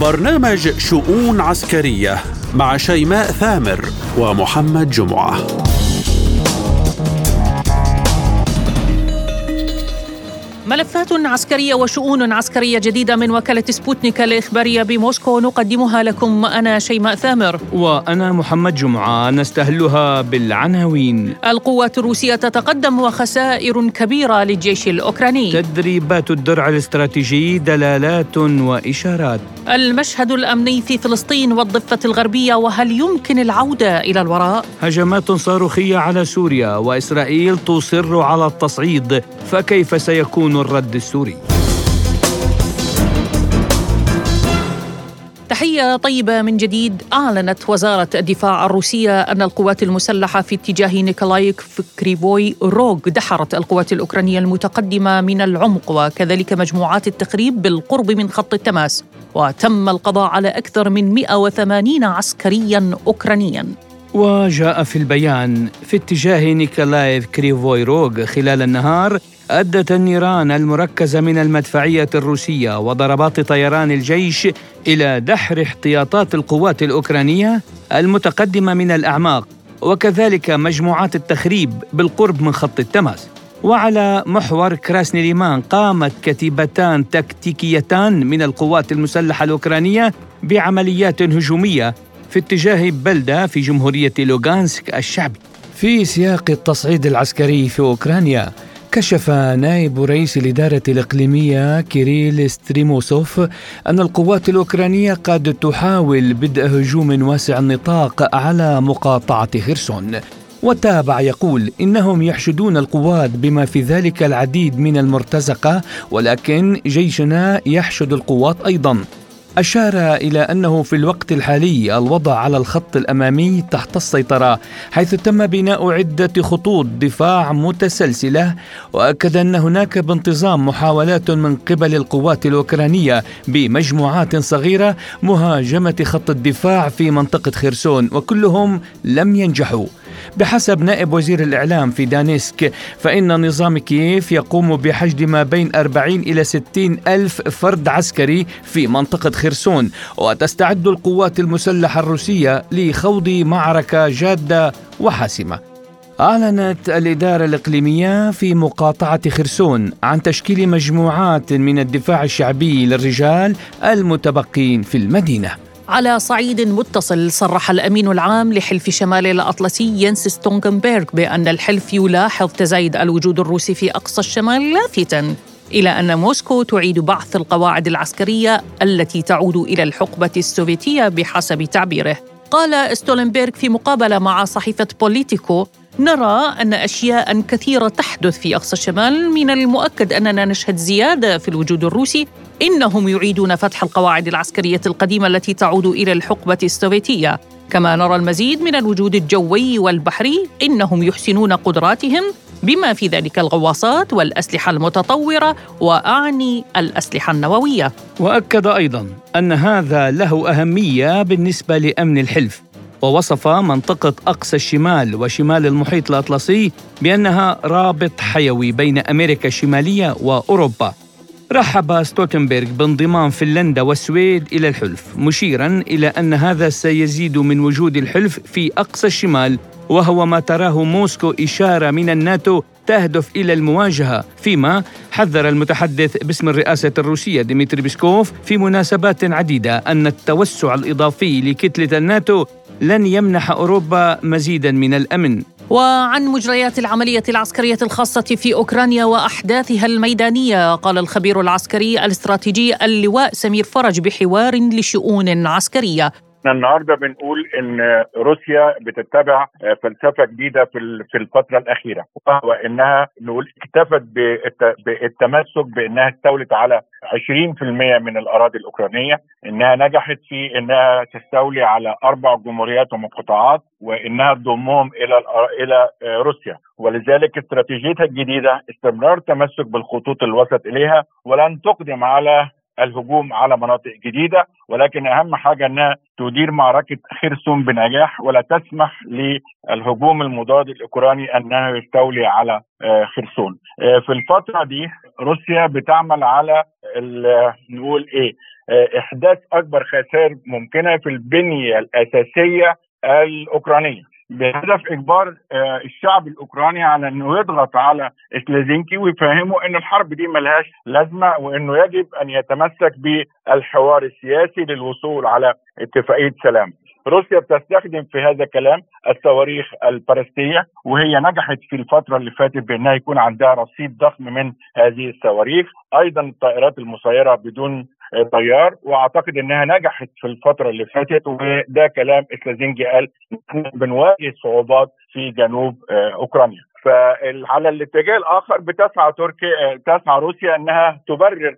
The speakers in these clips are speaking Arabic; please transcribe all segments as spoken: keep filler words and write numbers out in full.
برنامج شؤون عسكرية مع شيماء ثامر ومحمد جمعة. ملفات عسكرية وشؤون عسكرية جديدة من وكالة سبوتنيك الإخبارية بموسكو نقدمها لكم أنا شيماء ثامر وأنا محمد جمعة. نستهلها بالعناوين. القوات الروسية تتقدم وخسائر كبيرة للجيش الأوكراني. تدريبات الدرع الاستراتيجي دلالات وإشارات. المشهد الأمني في فلسطين والضفة الغربية وهل يمكن العودة إلى الوراء؟ هجمات صاروخية على سوريا وإسرائيل تصر على التصعيد، فكيف سيكون الرد السوري؟ تحية طيبة من جديد. أعلنت وزارة الدفاع الروسية أن القوات المسلحة في اتجاه نيكولاي كريفوي روغ دحرت القوات الأوكرانية المتقدمة من العمق وكذلك مجموعات التخريب بالقرب من خط التماس، وتم القضاء على أكثر من مئة وثمانين عسكريا أوكرانيا. وجاء في البيان: في اتجاه نيكولايف كريفوي روغ خلال النهار أدت النيران المركزة من المدفعية الروسية وضربات طيران الجيش إلى دحر احتياطات القوات الأوكرانية المتقدمة من الأعماق وكذلك مجموعات التخريب بالقرب من خط التماس. وعلى محور كراسني ليمان قامت كتيبتان تكتيكيتان من القوات المسلحة الأوكرانية بعمليات هجومية في اتجاه بلدة في جمهورية لوغانسك الشعبي. في سياق التصعيد العسكري في أوكرانيا، كشف نائب رئيس الإدارة الإقليمية كيريل ستريموسوف أن القوات الأوكرانية قد تحاول بدء هجوم واسع النطاق على مقاطعة خرسون. وتابع يقول إنهم يحشدون القوات بما في ذلك العديد من المرتزقة، ولكن جيشنا يحشد القوات أيضا. أشار إلى أنه في الوقت الحالي الوضع على الخط الأمامي تحت السيطرة، حيث تم بناء عدة خطوط دفاع متسلسلة، وأكد أن هناك بانتظام محاولات من قبل القوات الأوكرانية بمجموعات صغيرة مهاجمة خط الدفاع في منطقة خرسون، وكلهم لم ينجحوا. بحسب نائب وزير الإعلام في دانيسك، فإن نظام كييف يقوم بحشد ما بين أربعين إلى ستين ألف فرد عسكري في منطقة خرسون، وتستعد القوات المسلحة الروسية لخوض معركة جادة وحاسمة. أعلنت الإدارة الإقليمية في مقاطعة خرسون عن تشكيل مجموعات من الدفاع الشعبي للرجال المتبقين في المدينة. على صعيد متصل، صرح الأمين العام لحلف شمال الأطلسي ينس ستولتنبرغ بأن الحلف يلاحظ تزايد الوجود الروسي في أقصى الشمال، لافتاً إلى أن موسكو تعيد بعث القواعد العسكرية التي تعود إلى الحقبة السوفيتية بحسب تعبيره. قال ستولتنبرغ في مقابلة مع صحيفة بوليتيكو: نرى أن أشياء كثيرة تحدث في أقصى الشمال، من المؤكد أننا نشهد زيادة في الوجود الروسي. إنهم يعيدون فتح القواعد العسكرية القديمة التي تعود إلى الحقبة السوفيتية. كما نرى المزيد من الوجود الجوي والبحري. إنهم يحسنون قدراتهم بما في ذلك الغواصات والأسلحة المتطورة، وأعني الأسلحة النووية. وأكد أيضاً أن هذا له أهمية بالنسبة لأمن الحلف، ووصف منطقة أقصى الشمال وشمال المحيط الأطلسي بأنها رابط حيوي بين أمريكا الشمالية وأوروبا. رحب ستولتنبرغ بانضمام فنلندا والسويد إلى الحلف، مشيراً إلى أن هذا سيزيد من وجود الحلف في أقصى الشمال، وهو ما تراه موسكو إشارة من الناتو تهدف إلى المواجهة، فيما حذر المتحدث باسم الرئاسة الروسية ديمتري بيسكوف في مناسبات عديدة أن التوسع الإضافي لكتلة الناتو لن يمنح أوروبا مزيداً من الأمن. وعن مجريات العملية العسكرية الخاصة في أوكرانيا وأحداثها الميدانية، قال الخبير العسكري الاستراتيجي اللواء سمير فرج بحوار لشؤون عسكرية: النهارده بنقول ان روسيا بتتبع فلسفه جديده في في الفتره الاخيره، وهو انها نقول اكتفت بالتمسك بانها استولت على عشرين بالمئة من الاراضي الاوكرانيه، انها نجحت في انها تستولي على اربع جمهوريات ومقاطعات، وانها تضمهم الى الى روسيا. ولذلك استراتيجيتها الجديده استمرار تمسك بالخطوط الوسط اليها، ولن تقدم على الهجوم على مناطق جديدة، ولكن أهم حاجة أنها تدير معركة خرسون بنجاح ولا تسمح للهجوم المضاد الأوكراني أنه يستولي على خرسون. في الفترة دي روسيا بتعمل على نقول إيه إحداث أكبر خسائر ممكنة في البنية الأساسية الأوكرانية بهدف إجبار الشعب الأوكراني على أنه يضغط على سليزينكي ويفهمه أن الحرب دي ملهاش لازمة وأنه يجب أن يتمسك بالحوار السياسي للوصول على اتفاقية سلام. روسيا بتستخدم في هذا الكلام الصواريخ البالستية، وهي نجحت في الفترة اللي فاتت بأنها يكون عندها رصيد ضخم من هذه الصواريخ. أيضا الطائرات المسيرة بدون طيار، واعتقد انها نجحت في الفتره اللي فاتت، وده كلام سليزينكي قال بنواجه صعوبات في جنوب اوكرانيا. فعلى الاتجاه الاخر بتسعى تركيا تسعى روسيا انها تبرر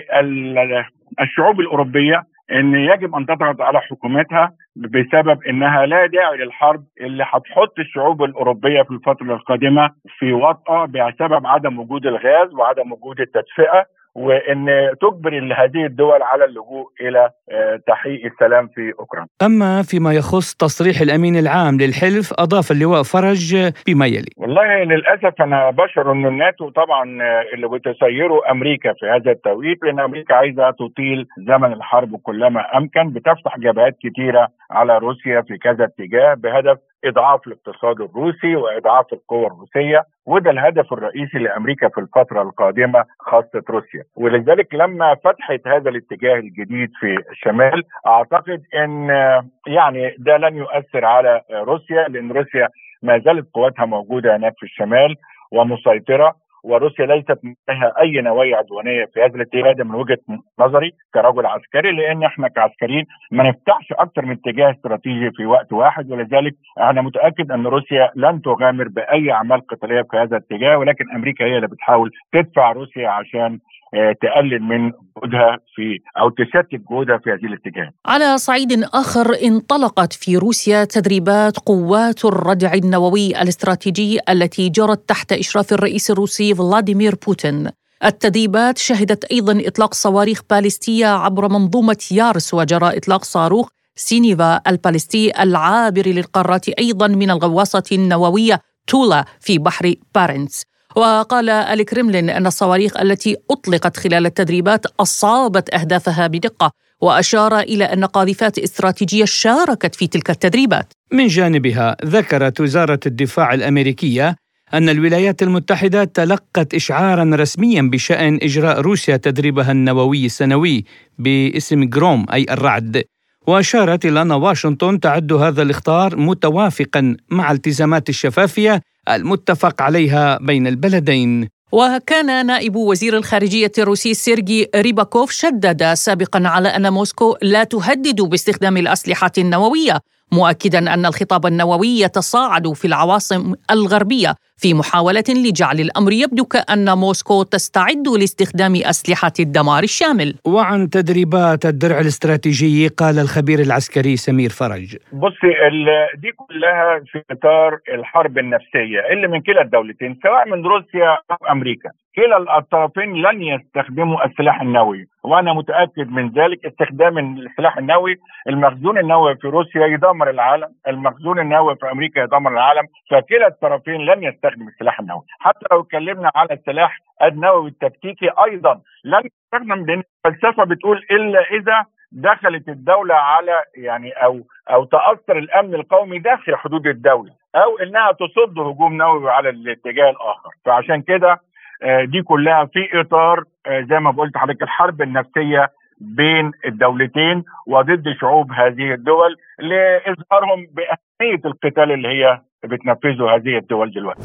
للشعوب الاوروبيه ان يجب ان تضغط على حكومتها بسبب انها لا داعي للحرب اللي هتحط الشعوب الاوروبيه في الفتره القادمه في وطأة بسبب عدم وجود الغاز وعدم وجود التدفئه، وأن تجبر هذه الدول على اللجوء إلى تحقيق السلام في أوكرانيا. أما فيما يخص تصريح الأمين العام للحلف، أضاف اللواء فرج بما يلي: والله للأسف أنا بشعر أن الناتو طبعا اللي بتسيره أمريكا في هذا التوقيت، لأن أمريكا عايزة تطيل زمن الحرب كلما أمكن، بتفتح جبهات كتيرة على روسيا في كذا اتجاه بهدف إضعاف الاقتصاد الروسي وإضعاف القوى الروسية، وده الهدف الرئيسي لأمريكا في الفترة القادمة خاصة روسيا. ولذلك لما فتحت هذا الاتجاه الجديد في الشمال أعتقد أن يعني ده لن يؤثر على روسيا، لأن روسيا ما زالت قواتها موجودة هناك في الشمال ومسيطرة، وروسيا ليست لها أي نوايا عدوانية في هذا الاتجاه. ده من وجهة نظري كرجل عسكري، لأن احنا كعسكريين ما نفتحش أكثر من اتجاه استراتيجي في وقت واحد، ولذلك أنا متأكد أن روسيا لن تغامر بأي أعمال قتالية في هذا الاتجاه، ولكن أمريكا هي اللي بتحاول تدفع روسيا عشان تقلل من جهودها في أو تشتت جهودها في هذه الاتجاه. على صعيد آخر، انطلقت في روسيا تدريبات قوات الردع النووي الاستراتيجي التي جرت تحت إشراف الرئيس الروسي فلاديمير بوتين. التدريبات شهدت أيضا إطلاق صواريخ باليستية عبر منظومة يارس، وجرى إطلاق صاروخ سينيفا الباليستي العابر للقارات أيضا من الغواصة النووية تولا في بحر بارنتس. وقال الكرملين أن الصواريخ التي أطلقت خلال التدريبات أصابت أهدافها بدقة، وأشار إلى أن قاذفات استراتيجية شاركت في تلك التدريبات. من جانبها ذكرت وزارة الدفاع الأمريكية أن الولايات المتحدة تلقت إشعاراً رسمياً بشأن إجراء روسيا تدريبها النووي السنوي باسم جروم أي الرعد، وأشارت إلى أن واشنطن تعد هذا الإخطار متوافقاً مع التزامات الشفافية المتفق عليها بين البلدين. وكان نائب وزير الخارجية الروسي سيرجي ريباكوف شدد سابقاً على أن موسكو لا تهدد باستخدام الأسلحة النووية، مؤكداً أن الخطاب النووي يتصاعد في العواصم الغربية في محاولة لجعل الأمر يبدو كأن موسكو تستعد لاستخدام أسلحة الدمار الشامل. وعن تدريبات الدرع الاستراتيجي قال الخبير العسكري سمير فرج: بصي دي كلها في إطار الحرب النفسية اللي من كلا الدولتين سواء من روسيا أو أمريكا. كلا الطرفين لن يستخدموا السلاح النووي، وأنا متأكد من ذلك. استخدام السلاح النووي، المخزون النووي في روسيا يدمر العالم، المخزون النووي في أمريكا يدمر العالم، فكلا الطرفين لن يستخدم السلاح النووي. حتى لو اتكلمنا على السلاح النووي التكتيكي أيضا لن يستخدم، لأن الفلسفة بتقول إلا إذا دخلت الدولة على يعني أو أو تأثر الأمن القومي داخل حدود الدولة، أو إنها تصد هجوم نووي على الاتجاه الآخر. فعشان كده دي كلها في إطار زي ما قلت حضرتك الحرب النفسية بين الدولتين وضد شعوب هذه الدول لإظهارهم بأهمية القتال اللي هي بتنفذه هذه الدول دلوقتي.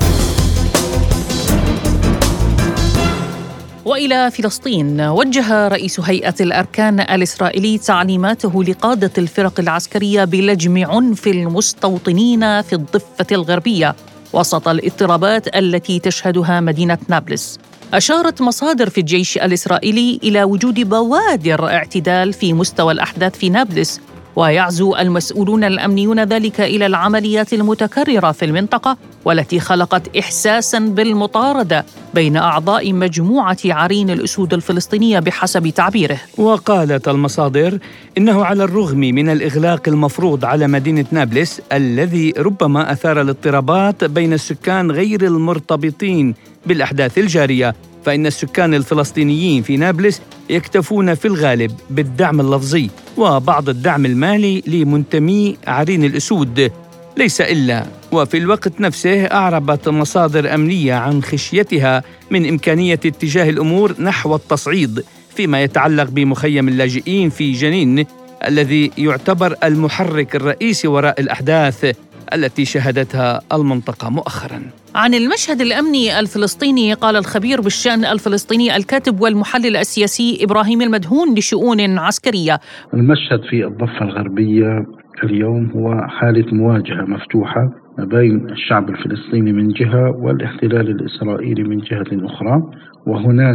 وإلى فلسطين، وجه رئيس هيئة الأركان الإسرائيلي تعليماته لقادة الفرق العسكرية بلجم عنف المستوطنين في الضفة الغربية وسط الاضطرابات التي تشهدها مدينة نابلس. أشارت مصادر في الجيش الإسرائيلي إلى وجود بوادر اعتدال في مستوى الأحداث في نابلس، ويعزو المسؤولون الأمنيون ذلك إلى العمليات المتكررة في المنطقة والتي خلقت إحساساً بالمطاردة بين أعضاء مجموعة عرين الأسود الفلسطينية بحسب تعبيره. وقالت المصادر إنه على الرغم من الإغلاق المفروض على مدينة نابلس الذي ربما أثار الاضطرابات بين السكان غير المرتبطين بالأحداث الجارية، فإن السكان الفلسطينيين في نابلس يكتفون في الغالب بالدعم اللفظي وبعض الدعم المالي لمنتمي عرين الأسود ليس إلا. وفي الوقت نفسه أعربت مصادر أمنية عن خشيتها من إمكانية اتجاه الأمور نحو التصعيد فيما يتعلق بمخيم اللاجئين في جنين الذي يعتبر المحرك الرئيسي وراء الأحداث التي شهدتها المنطقة مؤخراً. عن المشهد الأمني الفلسطيني قال الخبير بالشأن الفلسطيني الكاتب والمحلل السياسي إبراهيم المدهون لشؤون عسكرية. المشهد في الضفة الغربية اليوم هو حالة مواجهة مفتوحة بين الشعب الفلسطيني من جهة والاحتلال الإسرائيلي من جهة أخرى، وهناك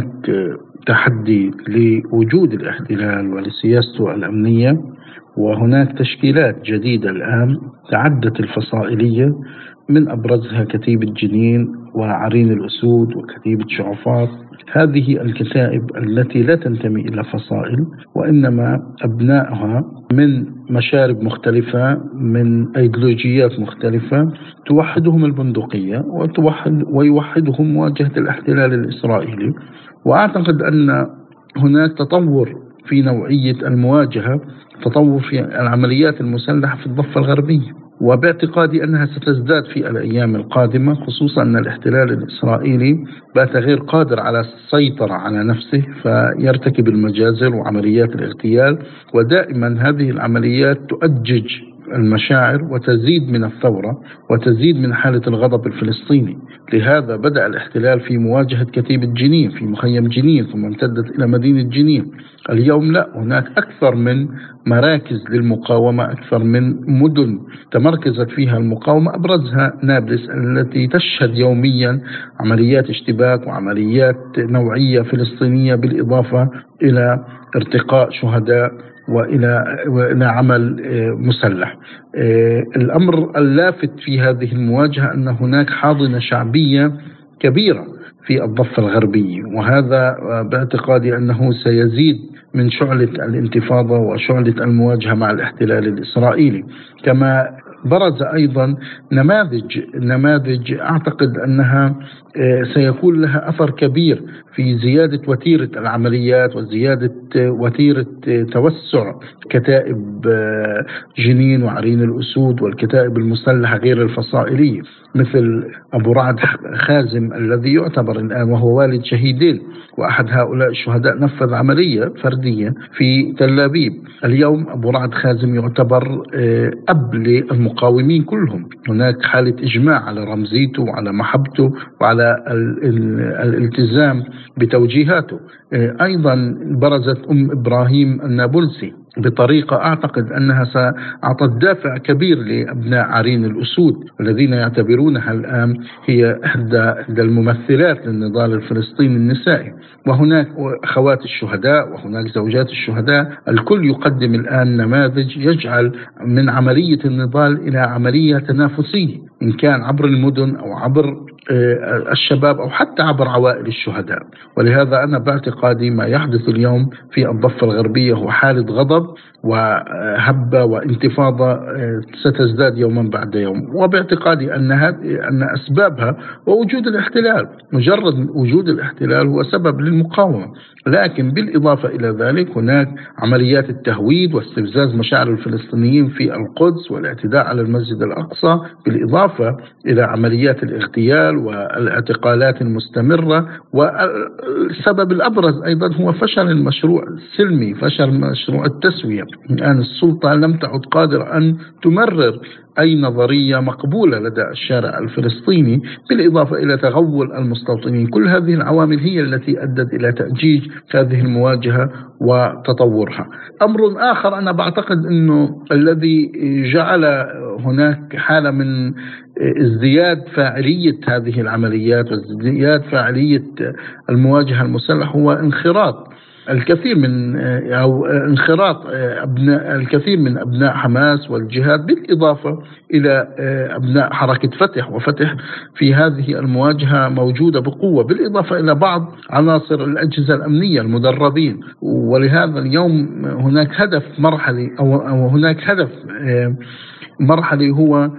تحدي لوجود الاحتلال ولسياسته الأمنية، وهناك تشكيلات جديدة الآن تعدت الفصائلية من أبرزها كتيبة جنين وعرين الأسود وكتيبة شعفاط. هذه الكتائب التي لا تنتمي إلى فصائل وإنما أبنائها من مشارب مختلفة من أيديولوجيات مختلفة توحدهم البندقية وتوحد ويوحدهم مواجهة الاحتلال الإسرائيلي. وأعتقد أن هناك تطور في نوعية المواجهة، تطور في العمليات المسلحة في الضفة الغربية، وباعتقادي أنها ستزداد في الأيام القادمة، خصوصا أن الاحتلال الإسرائيلي بات غير قادر على السيطرة على نفسه فيرتكب المجازر وعمليات الاغتيال، ودائما هذه العمليات تؤجج المشاعر وتزيد من الثورة وتزيد من حالة الغضب الفلسطيني. لهذا بدأ الاحتلال في مواجهة كتيبة جنين في مخيم جنين ثم امتدت إلى مدينة جنين. اليوم لا، هناك أكثر من مراكز للمقاومة، أكثر من مدن تمركزت فيها المقاومة، أبرزها نابلس التي تشهد يوميا عمليات اشتباك وعمليات نوعية فلسطينية، بالإضافة إلى ارتقاء شهداء وإلى وإلى عمل مسلح. الأمر اللافت في هذه المواجهة أن هناك حاضنة شعبية كبيرة في الضفة الغربية، وهذا باعتقادي أنه سيزيد من شعلة الانتفاضة وشعلة المواجهة مع الاحتلال الإسرائيلي. كما برز أيضا نماذج نماذج أعتقد أنها سيكون لها أثر كبير في زيادة وتيرة العمليات وزيادة وتيرة توسع كتائب جنين وعرين الأسود والكتائب المسلحة غير الفصائلية، مثل أبو رعد خازم الذي يعتبر الآن وهو والد شهيدين، وأحد هؤلاء الشهداء نفذ عملية فردية في تل أبيب. اليوم أبو رعد خازم يعتبر أب للمقاومين كلهم. هناك حالة إجماع على رمزيته وعلى محبته وعلى الالتزام بتوجيهاته. أيضا برزت أم إبراهيم النابلسي بطريقة أعتقد أنها سأعطت دافع كبير لأبناء عرين الأسود الذين يعتبرونها الآن هي إحدى الممثلات للنضال الفلسطيني النسائي. وهناك أخوات الشهداء وهناك زوجات الشهداء، الكل يقدم الآن نماذج يجعل من عملية النضال إلى عملية تنافسية، إن كان عبر المدن أو عبر الشباب أو حتى عبر عوائل الشهداء. ولهذا أنا باعتقادي ما يحدث اليوم في الضفة الغربية هو حالة غضب وهبة وانتفاضة ستزداد يوما بعد يوم، وباعتقادي أن أن أسبابها ووجود الاحتلال. مجرد وجود الاحتلال هو سبب للمقاومة، لكن بالإضافة إلى ذلك هناك عمليات التهويد واستفزاز مشاعر الفلسطينيين في القدس والاعتداء على المسجد الأقصى، بالإضافة إلى عمليات الاغتيال والاعتقالات المستمرة. والسبب الأبرز أيضا هو فشل المشروع السلمي، فشل مشروع التسوية. الآن السلطة لم تعد قادرة أن تمرر أي نظرية مقبولة لدى الشارع الفلسطيني، بالإضافة إلى تغول المستوطنين. كل هذه العوامل هي التي أدت إلى تأجيج هذه المواجهة وتطورها. أمر آخر أنا بعتقد أنه الذي جعل هناك حالة من ازدياد فاعلية هذه العمليات وازدياد فاعلية المواجهة المسلحة هو انخراط الكثير من أو انخراط أبناء الكثير من أبناء حماس والجهاد، بالإضافة إلى أبناء حركة فتح، وفتح في هذه المواجهة موجودة بقوة، بالإضافة إلى بعض عناصر الأجهزة الأمنية المدربين. ولهذا اليوم هناك هدف مرحلي أو هناك هدف مرحلي هو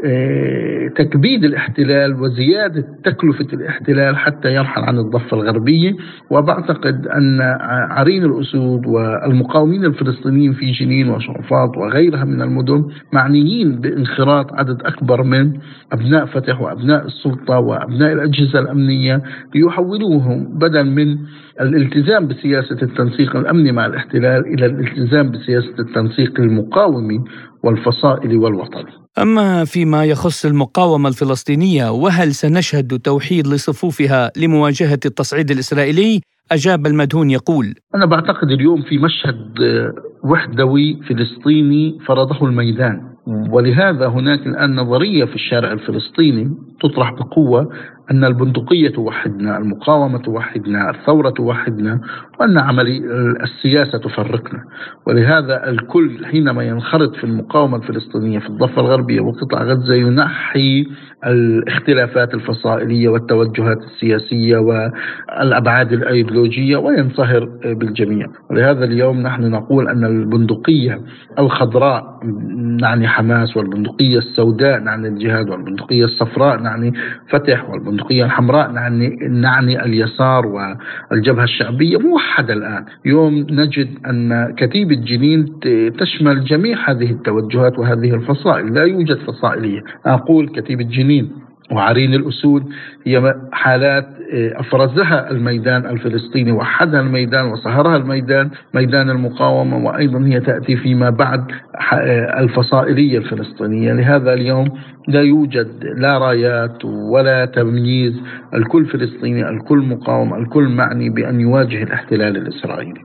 تكبيد الاحتلال وزيادة تكلفة الاحتلال حتى يرحل عن الضفة الغربية. وبعتقد أن عرين الأسود والمقاومين الفلسطينيين في جنين وشرفاط وغيرها من المدن معنيين بانخراط عدد أكبر من أبناء فتح وأبناء السلطة وأبناء الأجهزة الأمنية ليحولوهم بدل من الالتزام بسياسة التنسيق الأمني مع الاحتلال إلى الالتزام بسياسة التنسيق المقاومي والفصائلي والوطني. أما فيما يخص المقاومة الفلسطينية، وهل سنشهد توحيد لصفوفها لمواجهة التصعيد الإسرائيلي؟ أجاب المدهون يقول: أنا بعتقد اليوم في مشهد وحدوي فلسطيني فرضه الميدان، ولهذا هناك الآن نظرية في الشارع الفلسطيني تطرح بقوة أن البندقية توحدنا، المقاومة توحدنا، الثورة توحدنا، وأن عملية السياسة تفرقنا. ولهذا الكل حينما ينخرط في المقاومة الفلسطينية في الضفة الغربية وقطاع غزة ينحي الاختلافات الفصائلية والتوجهات السياسية والأبعاد الأيديولوجية وينصهر بالجميع. ولهذا اليوم نحن نقول أن البندقية الخضراء نعني حماس، والبندقية السوداء نعني الجهاد، والبندقية الصفراء نعني فتح، والبندقية الحمراء نعني, نعني اليسار والجبهة الشعبية موحدة. الآن يوم نجد أن كتيبة جنين تشمل جميع هذه التوجهات وهذه الفصائل، لا يوجد فصائلية. أقول كتيبة جنين وعرين الأسود هي حالات أفرزها الميدان الفلسطيني، وحدها الميدان وصهرها الميدان، ميدان المقاومة، وأيضا هي تأتي فيما بعد الفصائلية الفلسطينية. لهذا اليوم لا يوجد لا رايات ولا تمييز، الكل فلسطيني، الكل مقاوم، الكل معني بأن يواجه الاحتلال الإسرائيلي.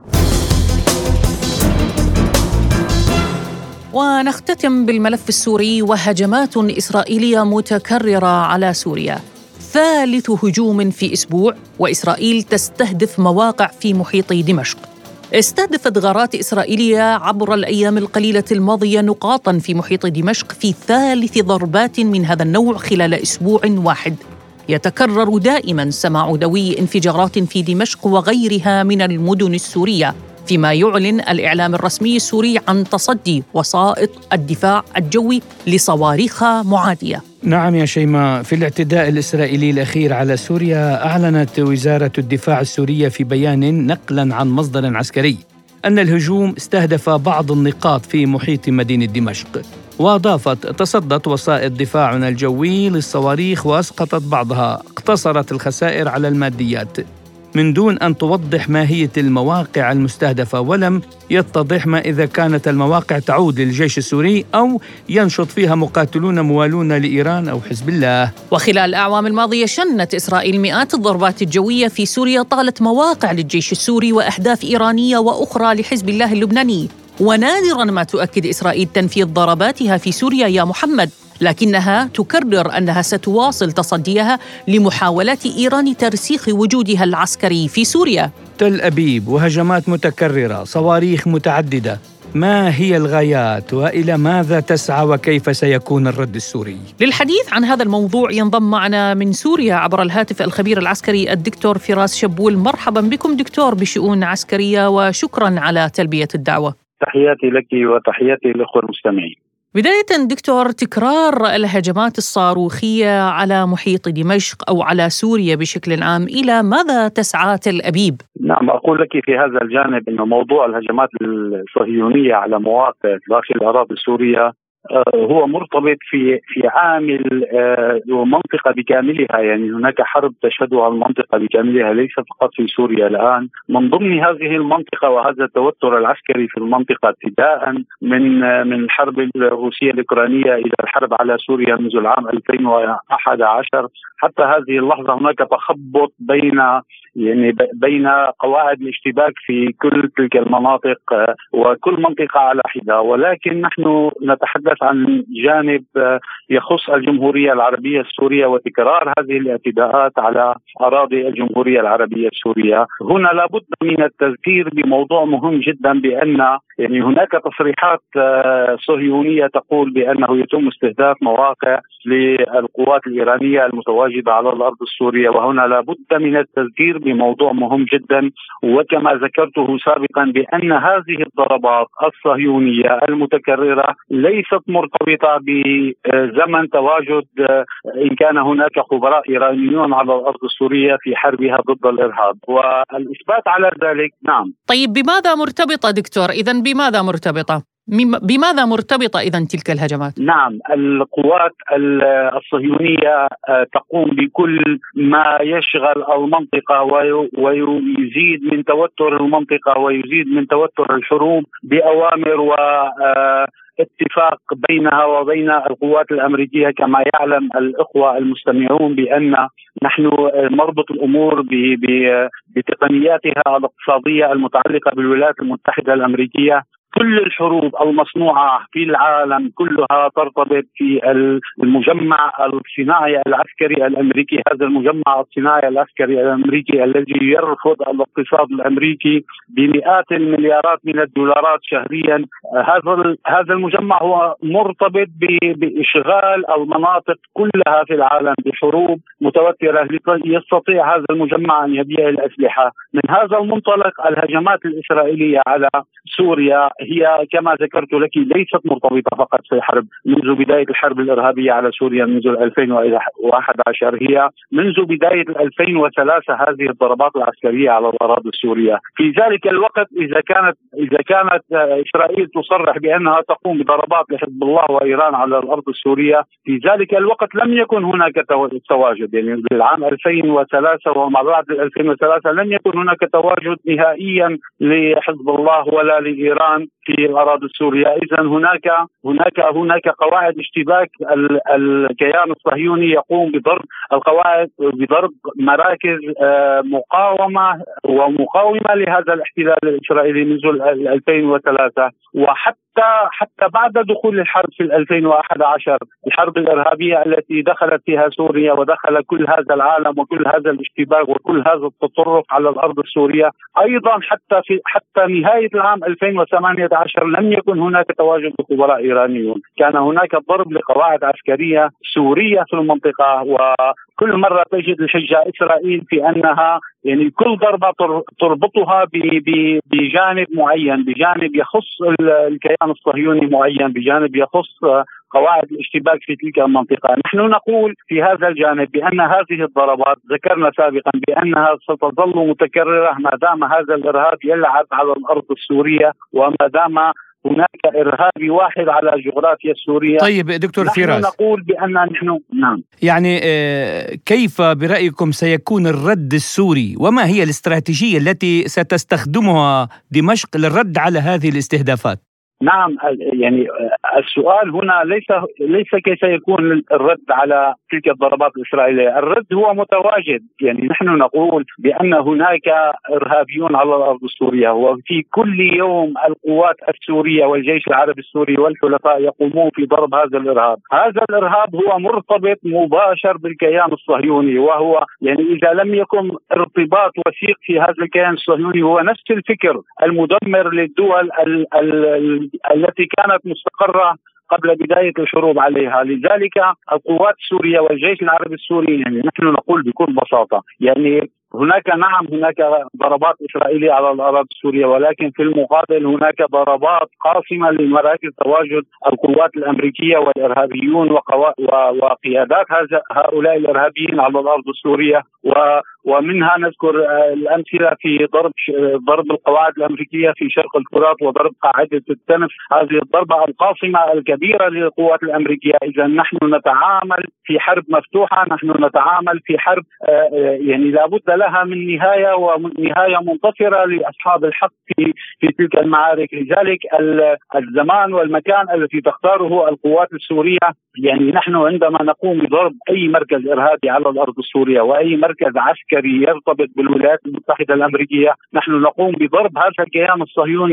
ونختتم بالملف السوري وهجمات إسرائيلية متكررة على سوريا، ثالث هجوم في أسبوع، وإسرائيل تستهدف مواقع في محيط دمشق. استهدفت غارات إسرائيلية عبر الأيام القليلة الماضية نقاطاً في محيط دمشق في ثالث ضربات من هذا النوع خلال أسبوع واحد. يتكرر دائماً سماع دوي انفجارات في دمشق وغيرها من المدن السورية، فيما يعلن الإعلام الرسمي السوري عن تصدي وسائط الدفاع الجوي لصواريخ معادية. نعم يا شيماء، في الاعتداء الإسرائيلي الأخير على سوريا أعلنت وزارة الدفاع السورية في بيان نقلا عن مصدر عسكري أن الهجوم استهدف بعض النقاط في محيط مدينة دمشق، وأضافت: تصدت وسائط دفاعنا الجوي للصواريخ وأسقطت بعضها، اقتصرت الخسائر على الماديات، من دون أن توضح ماهية المواقع المستهدفة، ولم يتضح ما إذا كانت المواقع تعود للجيش السوري أو ينشط فيها مقاتلون موالون لإيران أو حزب الله. وخلال الأعوام الماضية شنت إسرائيل مئات الضربات الجوية في سوريا طالت مواقع للجيش السوري وأهداف إيرانية وأخرى لحزب الله اللبناني، ونادراً ما تؤكد إسرائيل تنفيذ ضرباتها في سوريا يا محمد، لكنها تكرر أنها ستواصل تصديها لمحاولات إيران ترسيخ وجودها العسكري في سوريا. تل أبيب وهجمات متكررة، صواريخ متعددة، ما هي الغايات وإلى ماذا تسعى وكيف سيكون الرد السوري؟ للحديث عن هذا الموضوع ينضم معنا من سوريا عبر الهاتف الخبير العسكري الدكتور فراس شبول. مرحبا بكم دكتور بشؤون عسكرية، وشكرا على تلبية الدعوة. تحياتي لك وتحياتي للأخوة المستمعين. بداية دكتور، تكرار الهجمات الصاروخية على محيط دمشق أو على سوريا بشكل عام، إلى ماذا تسعى تل أبيب؟ نعم، أقول لك في هذا الجانب أن موضوع الهجمات الصهيونية على مواقع داخل الأراضي السورية هو مرتبط في في عامل ومنطقة بكاملها، يعني هناك حرب تشهدها المنطقة بكاملها ليس فقط في سوريا الآن. من ضمن هذه المنطقة وهذا التوتر العسكري في المنطقة ابتداء من من الحرب الروسية الأوكرانية إلى الحرب على سوريا منذ العام ألفين وأحد عشر حتى هذه اللحظة، هناك تخبط بين يعني بين قواعد الاشتباك في كل تلك المناطق وكل منطقة على حدة. ولكن نحن نتحدث نتحدث عن جانب يخص الجمهورية العربية السورية وتكرار هذه الاعتداءات على أراضي الجمهورية العربية السورية. هنا لابد من التذكير بموضوع مهم جدا، بأن يعني هناك تصريحات صهيونية تقول بأنه يتم استهداف مواقع للقوات الإيرانية المتواجدة على الأرض السورية، وهنا لابد من التذكير بموضوع مهم جدا، وكما ذكرته سابقا بأن هذه الضربات الصهيونية المتكررة ليست مرتبطة بزمن تواجد إن كان هناك خبراء إيرانيون على الأرض السورية في حربها ضد الإرهاب، والإثبات على ذلك. نعم. طيب بماذا مرتبطة دكتور؟ إذن بماذا مرتبطة؟ بماذا مرتبطة إذن تلك الهجمات؟ نعم، القوات الصهيونية تقوم بكل ما يشغل المنطقة ويزيد من توتر المنطقة ويزيد من توتر الحروب بأوامر و اتفاق بينها وبين القوات الأمريكية. كما يعلم الإخوة المستمعون بأن نحن مربط الأمور بتقنياتها الاقتصادية المتعلقة بالولايات المتحدة الأمريكية. كل الحروب المصنوعة في العالم كلها ترتبط في المجمع الصناعي العسكري الأمريكي. هذا المجمع الصناعي العسكري الأمريكي الذي يرفض الاقتصاد الأمريكي بمئات المليارات من الدولارات شهريا، هذا هذا المجمع هو مرتبط بإشغال المناطق كلها في العالم بحروب متوترة يستطيع هذا المجمع أن يبيع الأسلحة. من هذا المنطلق الهجمات الإسرائيلية على سوريا هي كما ذكرت لك ليست مرتبطة فقط في الحرب منذ بداية الحرب الإرهابية على سوريا منذ ألفين وواحد عشر، هي منذ بداية ألفين وثلاثة هذه الضربات العسكرية على الأراضي السورية. في ذلك الوقت إذا كانت إذا كانت إسرائيل تصرح بأنها تقوم بضربات لحزب الله وإيران على الأرض السورية، في ذلك الوقت لم يكن هناك تواجد، يعني بالعام ألفين وثلاثة وما بعد ألفين وثلاثة لم يكن هناك تواجد نهائيا لحزب الله ولا لإيران في الأراضي السورية. إذن هناك هناك هناك قواعد اشتباك. الكيان الصهيوني يقوم بضرب القواعد بضرب مراكز مقاومة ومقاومة لهذا الاحتلال الإسرائيلي منذ ألفين وثلاثة، وحتى حتى بعد دخول الحرب في ألفين وأحد عشر، الحرب الإرهابية التي دخلت فيها سوريا ودخل كل هذا العالم وكل هذا الاشتباك وكل هذا التطرف على الأرض السورية. أيضا حتى في حتى نهاية العام ألفين وثمانية عشر لم يكن هناك تواجد خبراء إيرانيون، كان هناك ضرب لقواعد عسكرية سورية في المنطقة، وكل مرة تجد الحجة إسرائيل في أنها يعني كل ضربة تربطها بجانب معين، بجانب يخص الكيان الصهيوني معين، بجانب يخص قواعد الاشتباك في تلك المنطقة. نحن نقول في هذا الجانب بأن هذه الضربات ذكرنا سابقا بأنها ستظل متكررة ما دام هذا الإرهاب يلعب على الأرض السورية وما دام هناك إرهابي واحد على الجغرافيا السورية. طيب دكتور نحن فراس، نقول بأن نحن نعم يعني كيف برأيكم سيكون الرد السوري، وما هي الاستراتيجية التي ستستخدمها دمشق للرد على هذه الاستهدافات؟ نعم، يعني السؤال هنا ليس ليس كيف يكون الرد على تلك الضربات الإسرائيلية. الرد هو متواجد، يعني نحن نقول بأن هناك إرهابيون على الأرض السورية، وفي كل يوم القوات السورية والجيش العربي السوري والحلفاء يقومون في ضرب هذا الإرهاب. هذا الإرهاب هو مرتبط مباشر بالكيان الصهيوني، وهو يعني إذا لم يكن ارتباط وثيق في هذا الكيان الصهيوني هو نفس الفكر المدمر للدول ال ال التي كانت مستقرة قبل بداية الحروب عليها. لذلك القوات السورية والجيش العربي السوري يعني نحن نقول بكل بساطة يعني هناك نعم هناك ضربات إسرائيلية على الأراضي السورية، ولكن في المقابل هناك ضربات قاصمة لمراكز تواجد القوات الأمريكية والإرهابيون وقيادات هؤلاء الإرهابيين على الأرض السورية. ومنها نذكر الأمثلة في ضرب ضرب القواعد الأمريكية في شرق الفرات وضرب قاعدة التنف، هذه الضربة القاصمة الكبيرة للقوات الأمريكية. إذا نحن نتعامل في حرب مفتوحة، نحن نتعامل في حرب يعني لابد لها من نهاية ونهاية منتصرة لأصحاب الحق في في تلك المعارك. لذلك الزمان والمكان الذي تختاره القوات السورية، يعني نحن عندما نقوم بضرب أي مركز إرهابي على الأرض السورية وأي مركز عسكري يرتبط بالولايات المتحدة الأمريكية، نحن نقوم بضرب هذا الكيان الصهيوني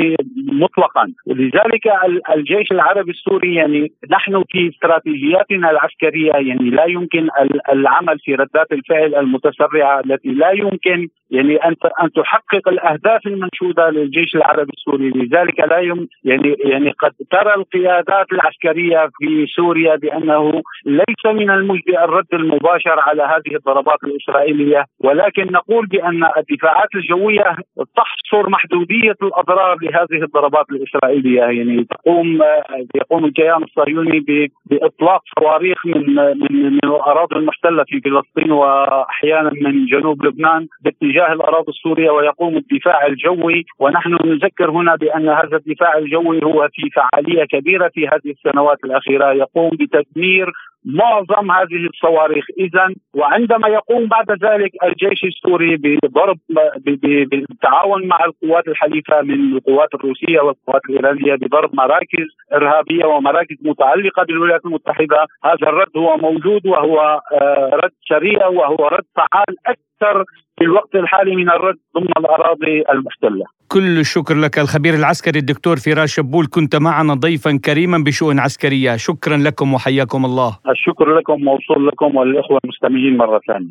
مطلقا. ولذلك الجيش العربي السوري يعني نحن في استراتيجياتنا العسكرية يعني لا يمكن العمل في ردات الفعل المتسرعة التي لا يمكن يعني أن أن تحقق الأهداف المنشودة للجيش العربي السوري. لذلك لا يم يعني يعني قد ترى القيادات العسكرية في سوريا بأنه ليس من المجدي الرد المباشر على هذه الضربات الإسرائيلية، ولكن نقول بأن الدفاعات الجوية تحصر محدودية الأضرار لهذه الضربات الإسرائيلية. يعني تقوم يقوم الكيان الصهيوني بإطلاق صواريخ من من من الأراضي المحتلة في فلسطين وأحيانا من جنوب لبنان باتجاه الأراضي السورية، ويقوم الدفاع الجوي. ونحن نذكر هنا بأن هذا الدفاع الجوي هو في فعالية كبيرة في هذه السنوات الأخيرة، يقوم بتدمير معظم هذه الصواريخ. إذن وعندما يقوم بعد ذلك الجيش السوري بضرب بالتعاون مع القوات الحليفة من القوات الروسية والقوات الإيرانية بضرب مراكز إرهابية ومراكز متعلقة بالولايات المتحدة، هذا الرد هو موجود وهو رد سريع وهو رد فعال أكثر في الوقت الحالي من الرد ضمن الأراضي المحتلة. كل الشكر لك الخبير العسكري الدكتور فراس شبول، كنت معنا ضيفا كريما بشؤون عسكرية. شكرا لكم وحياكم الله. الشكر لكم موصول لكم والإخوة المستمعين مرة ثانية.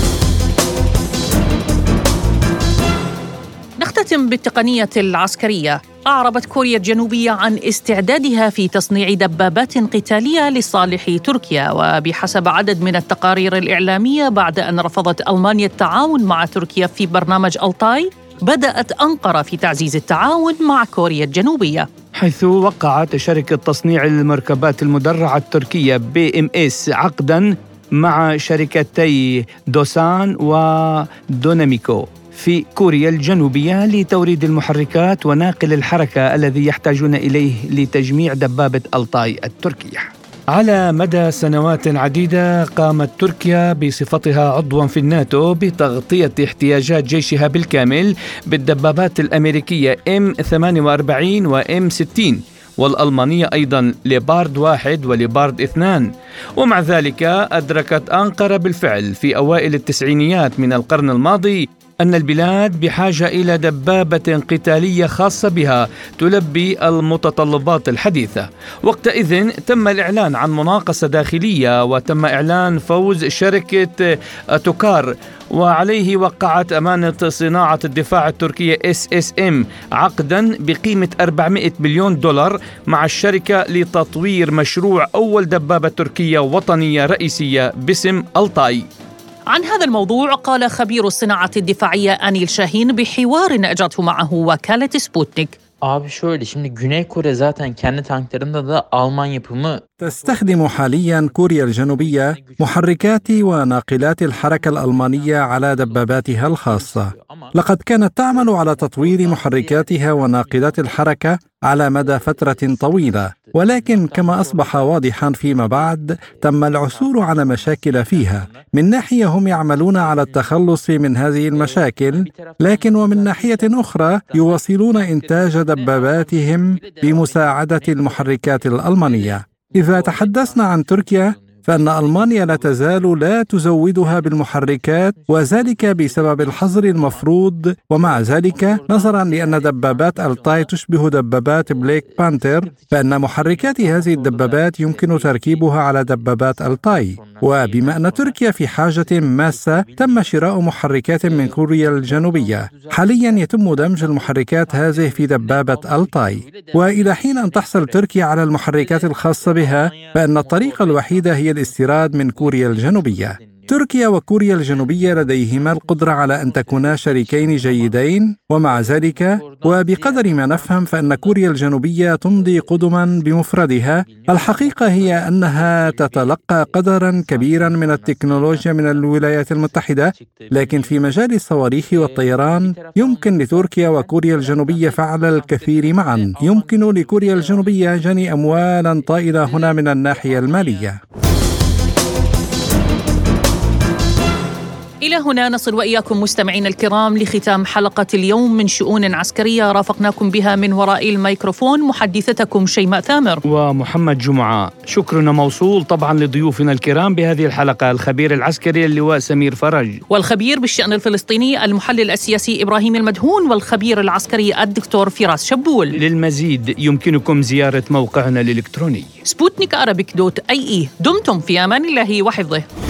نختتم بالتقنية العسكرية. أعربت كوريا الجنوبية عن استعدادها في تصنيع دبابات قتالية لصالح تركيا، وبحسب عدد من التقارير الإعلامية بعد أن رفضت ألمانيا التعاون مع تركيا في برنامج ألتاي، بدأت أنقرة في تعزيز التعاون مع كوريا الجنوبية، حيث وقعت شركة تصنيع المركبات المدرعة التركية بي إم إس عقداً مع شركتي دوسان ودوناميكو في كوريا الجنوبية لتوريد المحركات وناقل الحركة الذي يحتاجون إليه لتجميع دبابة ألتاي التركية. على مدى سنوات عديدة قامت تركيا بصفتها عضواً في الناتو بتغطية احتياجات جيشها بالكامل بالدبابات الأمريكية إم ثمانية وأربعين وإم ستين، والألمانية أيضاً ليبارد واحد وليبارد اثنان. ومع ذلك أدركت أنقرة بالفعل في أوائل التسعينيات من القرن الماضي أن البلاد بحاجة إلى دبابة قتالية خاصة بها تلبي المتطلبات الحديثة. وقتئذ تم الإعلان عن مناقصة داخلية وتم إعلان فوز شركة توكار، وعليه وقعت أمانة صناعة الدفاع التركية إس إس إم عقدا بقيمة أربعمائة مليون دولار مع الشركة لتطوير مشروع أول دبابة تركية وطنية رئيسية باسم ألتاي. عن هذا الموضوع قال خبير الصناعة الدفاعية أنيل شاهين بحوار أجرته معه وكالة سبوتنيك. Abi şöyle, şimdi Güney Kore zaten kendi tanklarında da Alman yapımı. تستخدم حاليا كوريا الجنوبية محركات وناقلات الحركة الألمانية على دباباتها الخاصة. لقد كانت تعمل على تطوير محركاتها وناقلات الحركة على مدى فترة طويلة، ولكن كما أصبح واضحا فيما بعد تم العثور على مشاكل فيها. من ناحية هم يعملون على التخلص من هذه المشاكل، لكن ومن ناحية أخرى يواصلون إنتاج دباباتهم بمساعدة المحركات الألمانية. إذا تحدثنا عن تركيا فإن ألمانيا لا تزال لا تزودها بالمحركات، وذلك بسبب الحظر المفروض. ومع ذلك نظرا لأن دبابات ألتاي تشبه دبابات بليك بانتر، فإن محركات هذه الدبابات يمكن تركيبها على دبابات ألتاي. وبما أن تركيا في حاجة ماسة تم شراء محركات من كوريا الجنوبية. حاليا يتم دمج المحركات هذه في دبابة ألتاي، وإلى حين أن تحصل تركيا على المحركات الخاصة بها فإن الطريقة الوحيدة هي الاستيراد من كوريا الجنوبية. تركيا وكوريا الجنوبية لديهما القدرة على أن تكونا شريكين جيدين، ومع ذلك وبقدر ما نفهم فإن كوريا الجنوبية تمضي قدما بمفردها. الحقيقة هي أنها تتلقى قدرا كبيرا من التكنولوجيا من الولايات المتحدة، لكن في مجال الصواريخ والطيران يمكن لتركيا وكوريا الجنوبية فعل الكثير معا. يمكن لكوريا الجنوبية جني أموالا طائلة هنا من الناحية المالية. إلى هنا نصل وإياكم مستمعين الكرام لختام حلقة اليوم من شؤون عسكرية رافقناكم بها من وراء الميكروفون محدثتكم شيماء ثامر ومحمد جمعة. شكرنا موصول طبعا لضيوفنا الكرام بهذه الحلقة، الخبير العسكري اللواء سمير فرج، والخبير بالشأن الفلسطيني المحلل السياسي إبراهيم المدهون، والخبير العسكري الدكتور فراس شبول. للمزيد يمكنكم زيارة موقعنا الإلكتروني سبوتنيك أرابيك دوت أي إي. دمتم في أمان الله وحفظه.